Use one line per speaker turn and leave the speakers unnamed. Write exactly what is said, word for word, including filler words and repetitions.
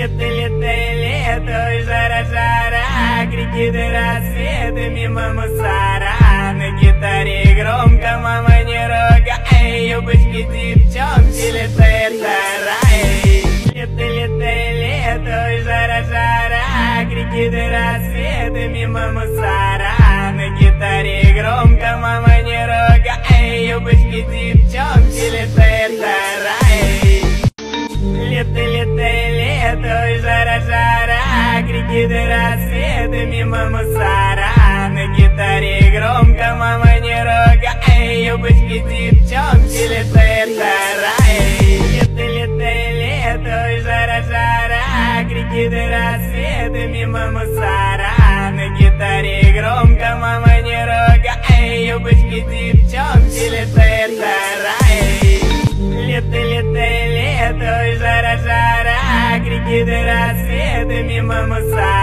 Лето, лето, лето, и жара, жара, крики до рассвета мимо мусора. На гитаре громко, мама, не ругай, юбочки, девчонки, лето, это рай. Лето, лето, лето, и жара, жара, крики до рассвета мимо мусора. На гитаре громко, мама, не ругай, юбочки, девчонки, лето, это рай. Лето, лето, лето, и жара, жара, крики до рассвета мимо мусора. На гитаре громко, мама, не ругай, юбочки, девчонки, лето, это рай. Лето, лето, лето, и жара, жара, крики до рассвета мимо мусора. На гитаре громко, мама, не ругай, юбочки, девчонки, лето, это рай. Лето, лето, лето, и жара, жара, крики до рассвета мимо мусора.